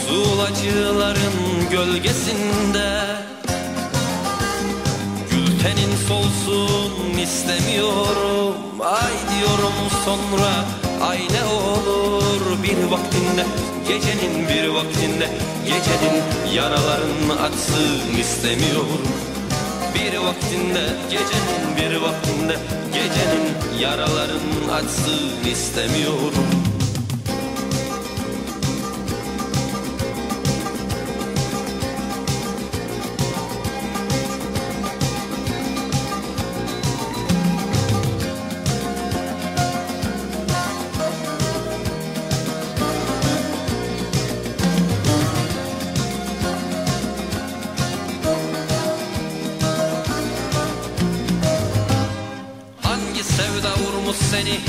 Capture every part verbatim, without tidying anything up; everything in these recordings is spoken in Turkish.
Sulacıların gölgesinde gül tenin solsun istemiyorum. Ay diyorum sonra ay ne olur bir vaktinde, gecenin bir vaktinde, gecenin yaralarını açsın istemiyorum. Bir vaktinde, gecenin bir vaktinde, gecenin yaralarını açsın istemiyorum. Sevda vurmuş seni,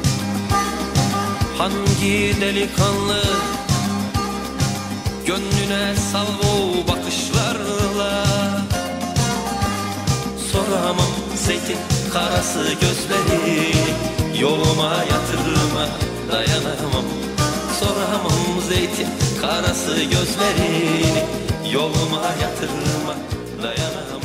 hangi delikanlı gönlüne salvo bakışlarla? Soramam zeytin karası gözleri, yoluma yatırma dayanamam. Soramam zeytin karası gözlerini, yoluma yatırma dayanamam.